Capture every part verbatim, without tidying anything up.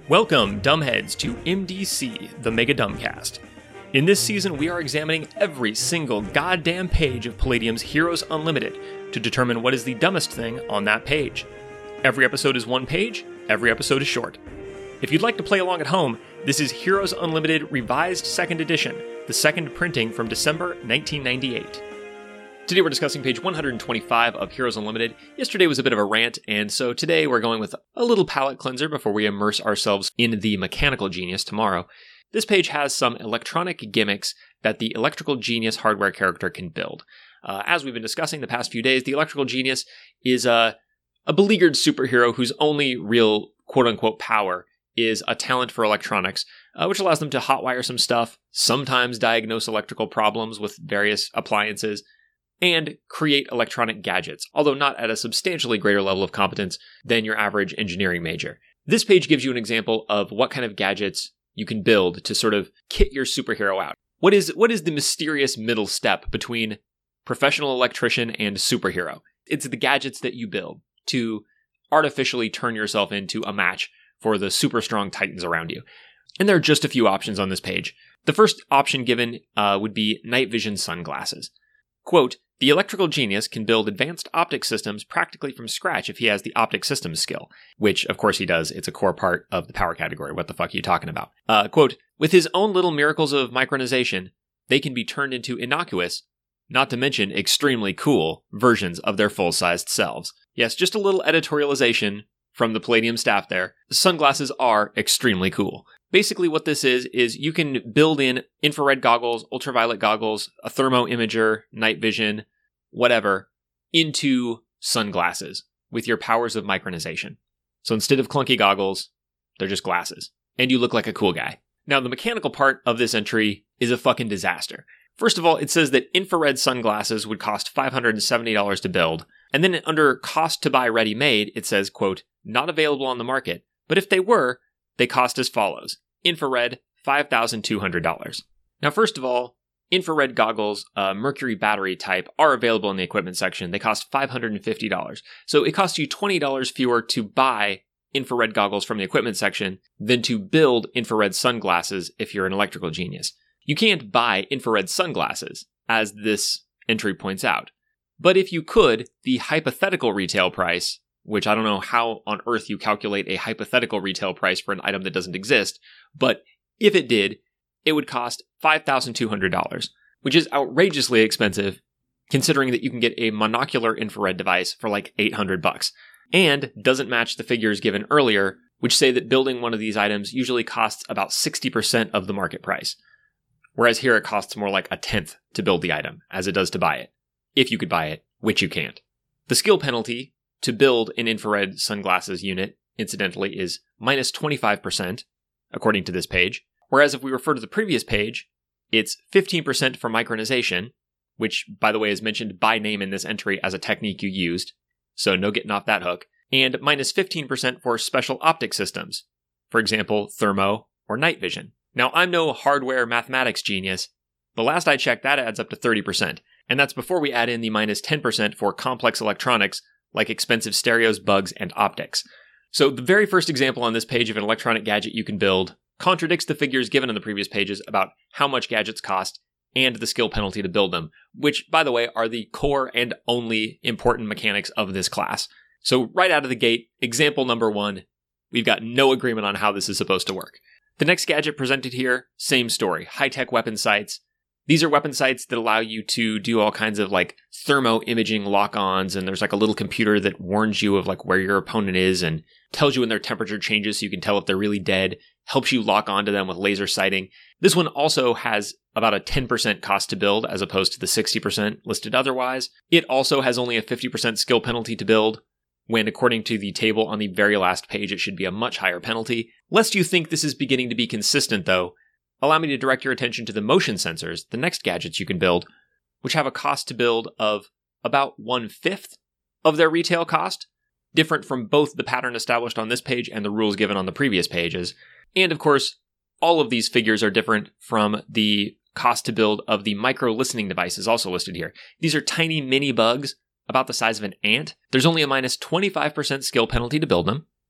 Welcome, dumbheads, to M D C, the Mega Dumbcast. In this season, we are examining every single goddamn page of Palladium's Heroes Unlimited to determine what is the dumbest thing on that page. Every episode is one page, every episode is short. If you'd like to play along at home, this is Heroes Unlimited Revised Second Edition, the second printing from December nineteen ninety-eight. Today we're discussing page one hundred twenty-five of Heroes Unlimited. Yesterday was a bit of a rant, and so today we're going with a little palate cleanser before we immerse ourselves in the mechanical genius tomorrow. This page has some electronic gimmicks that the Electrical Genius hardware character can build. Uh, as we've been discussing the past few days, the Electrical Genius is a, a beleaguered superhero whose only real quote-unquote power is a talent for electronics, uh, which allows them to hotwire some stuff, sometimes diagnose electrical problems with various appliances, and create electronic gadgets, although not at a substantially greater level of competence than your average engineering major. This page gives you an example of what kind of gadgets you can build to sort of kit your superhero out. What is what is the mysterious middle step between professional electrician and superhero? It's the gadgets that you build to artificially turn yourself into a match for the super strong titans around you. And there are just a few options on this page. The first option given uh, would be night vision sunglasses. Quote, the Electrical Genius can build advanced optic systems practically from scratch if he has the optic systems skill, which of course he does. It's a core part of the power category. What the fuck are you talking about? Uh, quote, with his own little miracles of micronization, they can be turned into innocuous, not to mention extremely cool, versions of their full-sized selves. Yes, just a little editorialization from the Palladium staff there. Sunglasses are extremely cool. Basically what this is, is you can build in infrared goggles, ultraviolet goggles, a thermo imager, night vision, whatever, into sunglasses with your powers of micronization. So instead of clunky goggles, they're just glasses. And you look like a cool guy. Now the mechanical part of this entry is a fucking disaster. First of all, it says that infrared sunglasses would cost five hundred seventy dollars to build. And then under cost to buy ready-made, it says, quote, not available on the market, but if they were, they cost as follows. Infrared, five thousand two hundred dollars. Now, first of all, infrared goggles, uh, mercury battery type, are available in the equipment section. They cost five hundred fifty dollars. So it costs you twenty dollars fewer to buy infrared goggles from the equipment section than to build infrared sunglasses if you're an electrical genius. You can't buy infrared sunglasses, as this entry points out. But if you could, the hypothetical retail price, which I don't know how on earth you calculate a hypothetical retail price for an item that doesn't exist, but if it did, it would cost five thousand two hundred dollars, which is outrageously expensive, considering that you can get a monocular infrared device for like eight hundred bucks, and doesn't match the figures given earlier, which say that building one of these items usually costs about sixty percent of the market price, whereas here it costs more like a tenth to build the item, as it does to buy it, if you could buy it, which you can't. The skill penalty to build an infrared sunglasses unit, incidentally, is minus twenty-five percent, according to this page. Whereas if we refer to the previous page, it's fifteen percent for micronization, which, by the way, is mentioned by name in this entry as a technique you used, so no getting off that hook, and minus fifteen percent for special optic systems, for example, thermo or night vision. Now, I'm no hardware mathematics genius, but last I checked, that adds up to thirty percent, and that's before we add in the minus ten percent for complex electronics, like expensive stereos, bugs, and optics. So the very first example on this page of an electronic gadget you can build contradicts the figures given in the previous pages about how much gadgets cost and the skill penalty to build them, which, by the way, are the core and only important mechanics of this class. So right out of the gate, example number one, we've got no agreement on how this is supposed to work. The next gadget presented here, same story, high-tech weapon sights. These are weapon sights that allow you to do all kinds of like thermo imaging lock-ons, and there's like a little computer that warns you of like where your opponent is and tells you when their temperature changes so you can tell if they're really dead, helps you lock onto them with laser sighting. This one also has about a ten percent cost to build as opposed to the sixty percent listed otherwise. It also has only a fifty percent skill penalty to build, when according to the table on the very last page it should be a much higher penalty. Lest you think this is beginning to be consistent though, allow me to direct your attention to the motion sensors, the next gadgets you can build, which have a cost to build of about one-fifth of their retail cost, different from both the pattern established on this page and the rules given on the previous pages. And of course, all of these figures are different from the cost to build of the micro listening devices also listed here. These are tiny mini bugs about the size of an ant. There's only a minus twenty-five percent skill penalty to build them.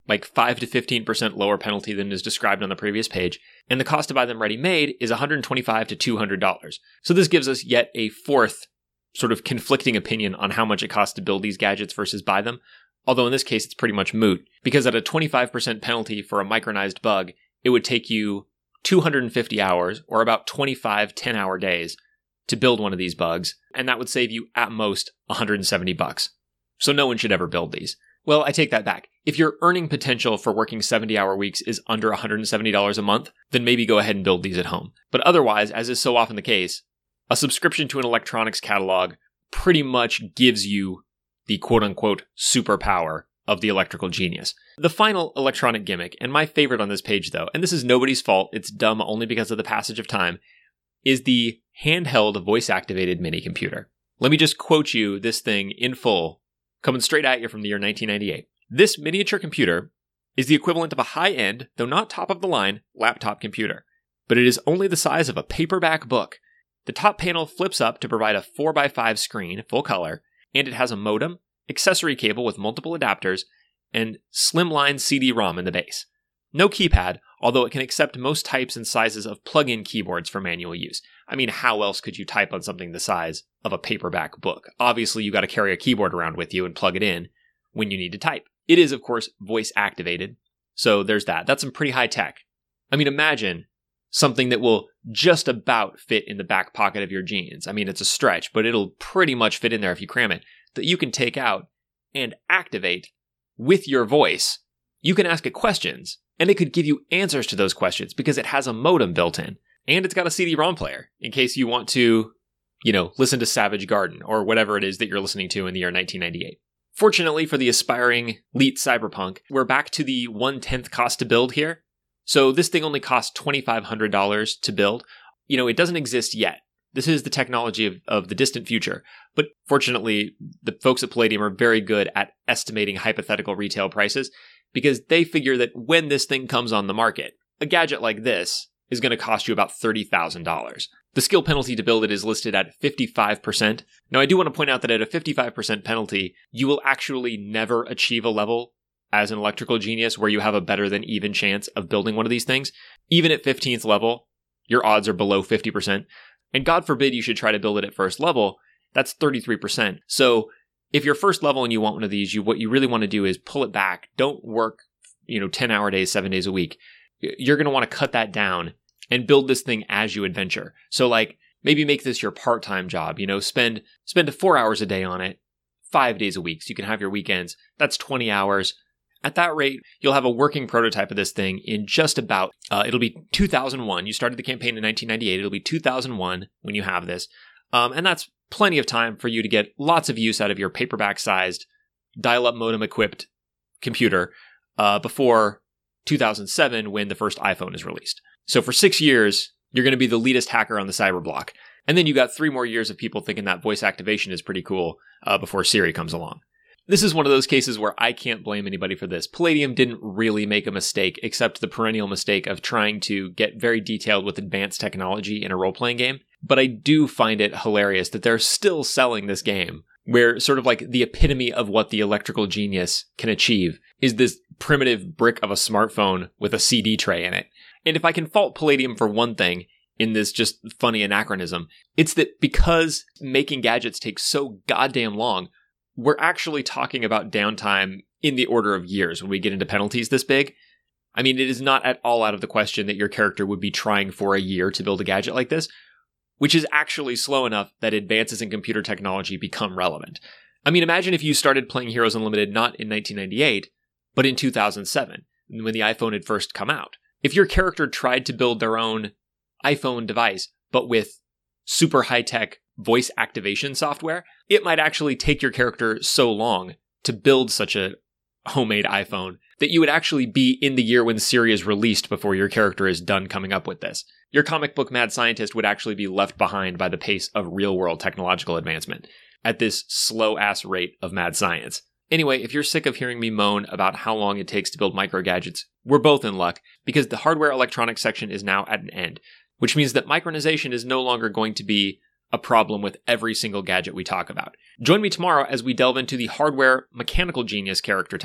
like five to fifteen percent lower penalty than is described on the previous page, and the cost to buy them ready-made is one hundred twenty-five to two hundred dollars. So this gives us yet a fourth sort of conflicting opinion on how much it costs to build these gadgets versus buy them, although in this case it's pretty much moot, because at a twenty-five percent penalty for a micronized bug, it would take you two hundred fifty hours, or about twenty-five ten-hour days, to build one of these bugs, and that would save you at most one hundred seventy bucks. So no one should ever build these. Well, I take that back. If your earning potential for working seventy-hour weeks is under one hundred seventy dollars a month, then maybe go ahead and build these at home. But otherwise, as is so often the case, a subscription to an electronics catalog pretty much gives you the quote-unquote superpower of the electrical genius. The final electronic gimmick, and my favorite on this page though, and this is nobody's fault, it's dumb only because of the passage of time, is the handheld voice-activated mini computer. Let me just quote you this thing in full, coming straight at you from the year nineteen ninety-eight. This miniature computer is the equivalent of a high-end, though not top-of-the-line, laptop computer, but it is only the size of a paperback book. The top panel flips up to provide a four by five screen, full color, and it has a modem, accessory cable with multiple adapters, and slimline C D ROM in the base. No keypad, although it can accept most types and sizes of plug-in keyboards for manual use. I mean, how else could you type on something the size of a paperback book? Obviously, you got to carry a keyboard around with you and plug it in when you need to type. It is, of course, voice-activated, so there's that. That's some pretty high tech. I mean, imagine something that will just about fit in the back pocket of your jeans. I mean, it's a stretch, but it'll pretty much fit in there if you cram it, that you can take out and activate with your voice. You can ask it questions, and it could give you answers to those questions because it has a modem built in. And it's got a C D ROM player in case you want to, you know, listen to Savage Garden or whatever it is that you're listening to in the year nineteen ninety-eight. Fortunately for the aspiring elite cyberpunk, we're back to the one-tenth cost to build here. So this thing only costs twenty-five hundred dollars to build. You know, it doesn't exist yet. This is the technology of, of the distant future. But fortunately, the folks at Palladium are very good at estimating hypothetical retail prices because they figure that when this thing comes on the market, a gadget like this is going to cost you about thirty thousand dollars. The skill penalty to build it is listed at fifty-five percent. Now, I do want to point out that at a fifty-five percent penalty, you will actually never achieve a level as an electrical genius where you have a better than even chance of building one of these things. Even at fifteenth level, your odds are below fifty percent. And God forbid you should try to build it at first level, that's thirty-three percent. So if you're first level and you want one of these, you what you really want to do is pull it back. Don't work, you know, ten hour days, seven days a week. You're going to want to cut that down and build this thing as you adventure. So like maybe make this your part-time job, you know, spend spend four hours a day on it, five days a week. So you can have your weekends. That's twenty hours. At that rate, you'll have a working prototype of this thing in just about, uh, it'll be two thousand one. You started the campaign in nineteen ninety-eight. It'll be two thousand one when you have this. Um, and that's plenty of time for you to get lots of use out of your paperback-sized, dial-up modem-equipped computer uh, before two thousand seven when the first iPhone is released. So for six years, you're going to be the leadest hacker on the cyberblock. And then you got three more years of people thinking that voice activation is pretty cool uh, before Siri comes along. This is one of those cases where I can't blame anybody for this. Palladium didn't really make a mistake, except the perennial mistake of trying to get very detailed with advanced technology in a role-playing game. But I do find it hilarious that they're still selling this game, where sort of like the epitome of what the electrical genius can achieve is this primitive brick of a smartphone with a C D tray in it. And if I can fault Palladium for one thing in this just funny anachronism, it's that because making gadgets takes so goddamn long, we're actually talking about downtime in the order of years when we get into penalties this big. I mean, it is not at all out of the question that your character would be trying for a year to build a gadget like this, which is actually slow enough that advances in computer technology become relevant. I mean, imagine if you started playing Heroes Unlimited not in nineteen ninety-eight, but in two thousand seven, when the iPhone had first come out. If your character tried to build their own iPhone device, but with super high-tech voice activation software, it might actually take your character so long to build such a homemade iPhone that you would actually be in the year when Siri is released before your character is done coming up with this. Your comic book mad scientist would actually be left behind by the pace of real-world technological advancement at this slow-ass rate of mad science. Anyway, if you're sick of hearing me moan about how long it takes to build micro gadgets, we're both in luck because the hardware electronics section is now at an end, which means that micronization is no longer going to be a problem with every single gadget we talk about. Join me tomorrow as we delve into the hardware mechanical genius character type,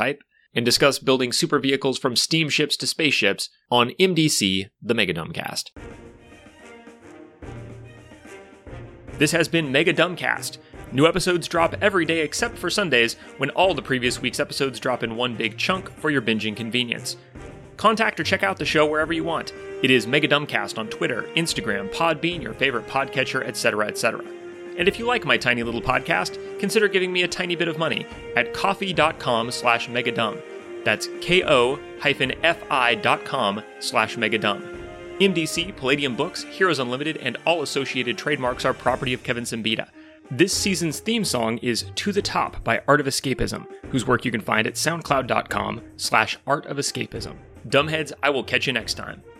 and discuss building super vehicles from steamships to spaceships on M D C, the Mega Dumbcast. This has been Mega Dumbcast. New episodes drop every day except for Sundays, when all the previous week's episodes drop in one big chunk for your binging convenience. Contact or check out the show wherever you want. It is Mega Dumbcast on Twitter, Instagram, Podbean, your favorite podcatcher, et cetera, et cetera. And if you like my tiny little podcast, consider giving me a tiny bit of money at ko-fi.com slash megadumb. That's ko-fi dot com slash megadumb. M D C, Palladium Books, Heroes Unlimited, and all associated trademarks are property of Kevin Simbita. This season's theme song is To the Top by Art of Escapism, whose work you can find at soundcloud.com slash art of escapism. Dumbheads, I will catch you next time.